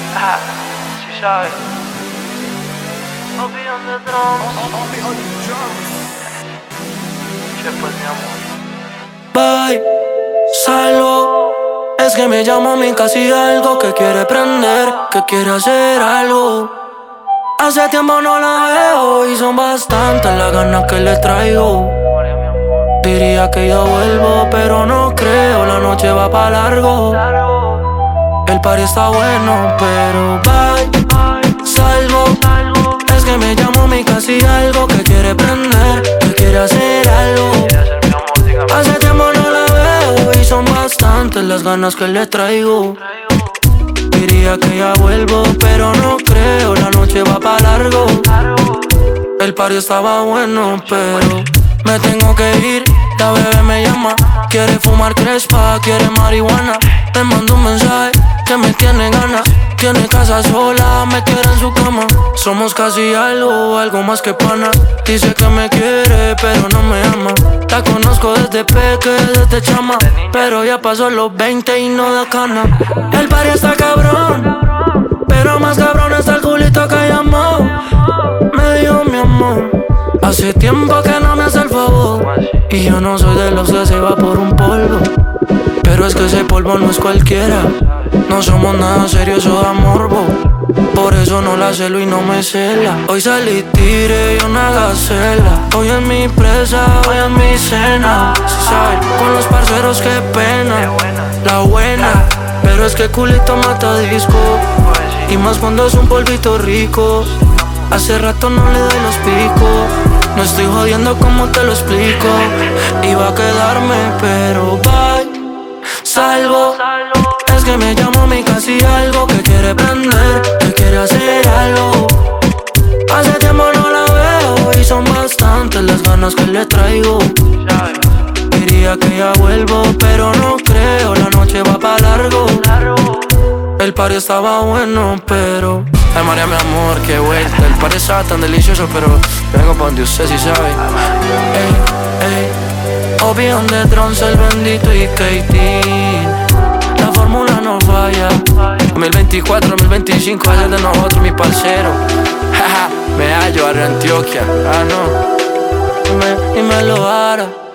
Ah, sí sabes. Obi on the drums. Che, pues mi amor. Bye, salgo. Es que me llama a mí casi algo que quiere prender, que quiere hacer algo. Hace tiempo no la veo y son bastantes las ganas que le traigo. Diría que yo vuelvo, pero no creo, la noche va pa' largo. El party está bueno, pero bye, salgo. Es que me llama a mí casi algo que quiere prender, que quiere hacer algo. Hace tiempo no la veo y son bastantes las ganas que le traigo. Diría que ya vuelvo, pero no creo, la noche va pa' largo. El party estaba bueno, pero me tengo que ir, la bebé me llama. Quiere fumar crespa, quiere marihuana. Me manda un mensaje que me tiene ganas. Tiene casa sola, me quiere en su cama. Somos casi algo más que pana. Dice que me quiere, pero no me ama. La conozco desde peque, desde chama. Pero ya pasó los 20 y no da cana. El party está cabrón, pero más cabrón está el culito que llamó. Me dijo mi amor, hace tiempo que no me hace el favor. Y yo no soy de los que se va por un polvo, pero es que ese polvo no es cualquiera. No somos nada serios, eso da morbo. Por eso no la celo y no me cela. Hoy salí, tiré y una gacela. Hoy es mi presa, hoy es mi cena. Si sabes, con los parceros qué pena. La buena, pero es que culito mata disco. Y más cuando es un polvito rico. Hace rato no le doy los picos. No estoy jodiendo como te lo explico. Iba a quedarme pero bye, salgo. Es que me llama a mí casi algo que quiere prender, que quiere hacer algo. Hace tiempo no la veo y son bastantes las ganas que le traigo. Diría que ya vuelvo, pero no creo, la noche va pa' largo. El party estaba bueno, pero ay María, mi amor, qué vuelta. El party estaba tan delicioso, pero vengo pa' donde usted sí sabe. Ey, ey, Obi on the drums, el bendito y Katie. La fórmula no falla. 2024, 2025, es de nosotros, mi parcero. Jaja, me hallo, Barrio Antioquia. Ah, no. Y me lo hará.